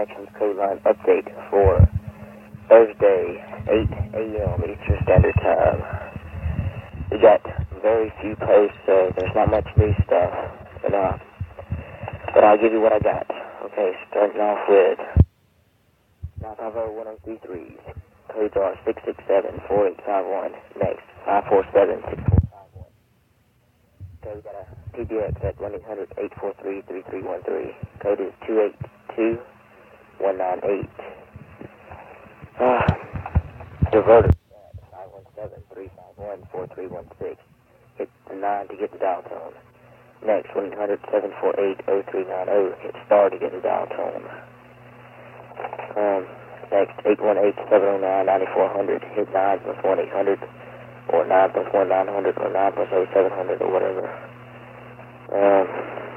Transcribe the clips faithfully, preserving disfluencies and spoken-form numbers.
Connections code line update for Thursday, eight a.m. Eastern Standard Time. We got very few posts, so there's not much new stuff, but, uh, but I'll give you what I got. Okay, starting off with nine five zero one zero three three. Codes are six six seven four eight five one. Next, five four seven six four five one. Okay, we got a P B X at one eight hundred eight four three three three one three. Code is two eight two one nine eight. Uh, diverter at five one seven three five one four three one six. Hit the nine to get the dial tone. Next, one eight hundred seven four eight zero three nine zero. Hit star to get the dial tone. Um, next, eight one eight seven zero nine nine four zero zero. Hit nine plus one eight hundred, or nine plus one nine hundred, or nine plus oh seven hundred, or whatever. Um,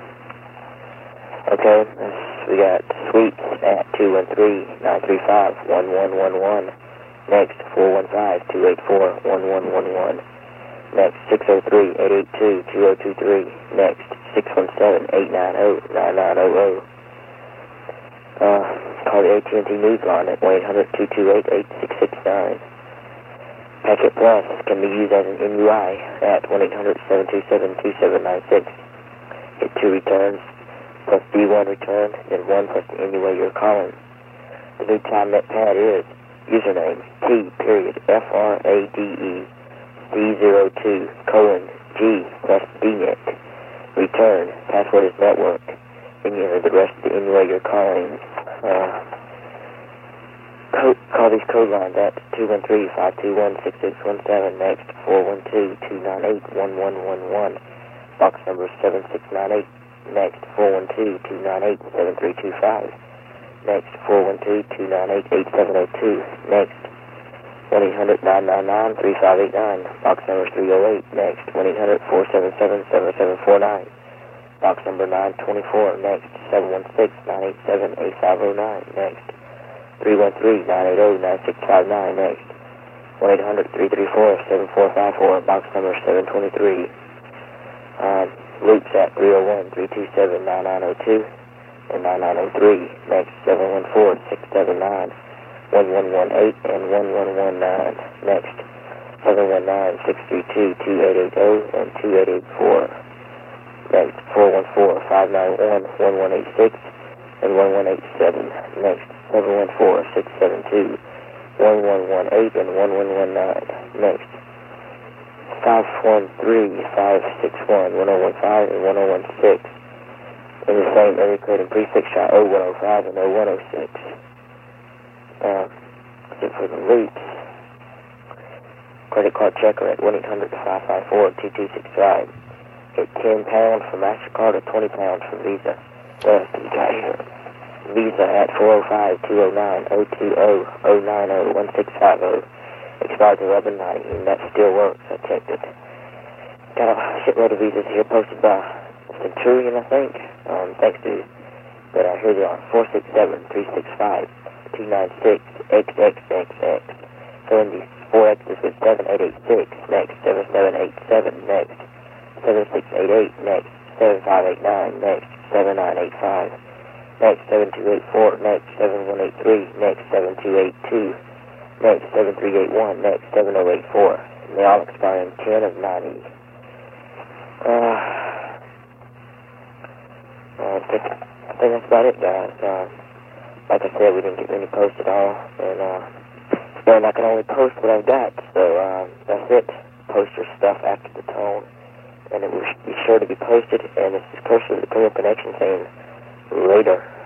okay, we got sweeps at two one three nine three five one one one one. Next, four one five two eight four one one one one. Next, six oh three eight eight two two oh two three. Next, six one seven eight nine zero nine nine zero zero. Uh, call the A T and T News line at one eight hundred two two eight eight six six nine. Packet Plus can be used as an N U I at one eight hundred seven two seven two seven nine six. Hit two returns, plus D one return, then one plus the N U I you're calling. The new TimeNet pad is username T period F R A D E D zero two colon G plus D net. Return, password is network. And you enter the rest of the N U I you're calling. Uh, code, call these code lines at two one three five two one six six one seven. Next, four one two two nine eight one one one one. Box number seven six nine eight. Next, four one two two nine eight seven three two five. Next, four one two two nine eight eight seven zero two. Next, one eight hundred nine nine nine three five eight nine. Box number three oh eight. Next, one eight hundred four seven seven seven seven four nine. Box number nine twenty-four. Next, seven one six nine eight seven eight five zero nine. Next, three one three nine eight zero nine six five nine. Next, one eight hundred three three four seven four five four. Box number seven twenty-three. Um, loops at three oh one three two seven nine nine zero two and nine nine zero three. Next, seven one four six seven nine one one one eight and one one one nine. Next, seven one nine six three two two eight eight zero and two eight eight four. Next, four one four five nine one one one eight six and one one eight seven. Next, seven one four six seven two one one one eight and one one one nine. Next, five one three five six one one oh one five and one oh one six. In the same area code and prefix shot oh one oh five and oh one oh six. Uh, that's it for the loops. Credit card checker at one eight hundred five five four two two six five. Hit ten pounds for MasterCard or twenty pounds for Visa. What else do we got here? Visa at four oh five two oh nine oh two oh oh nine oh one six five oh. Expired eleven ninety, and that still works. I checked it. Got a shitload of visas here posted by Centurion, I think. Um, thanks, dude. But uh, here they are: four six seven three six five two nine six X X X X. So in these four X's with seven eight eight six. Next, seven seven eight seven. Next, seven six eight eight. Next, seven five eight nine. Next, seven nine eight five. Next, seven two eight four. Next, seven one eight three. Next, seven two eight two. Next, seven three eight one. Next, seven oh eight four. And they all expire in ten of ninety. Uh, I think, I think that's about it, guys. Uh, like I said, we didn't get any posts at all. And, uh, and I can only post what I've got. So, uh, that's it. Post your stuff after the tone. And it will be sure to be posted. And this is Cursor of the Criminal Connection saying, later.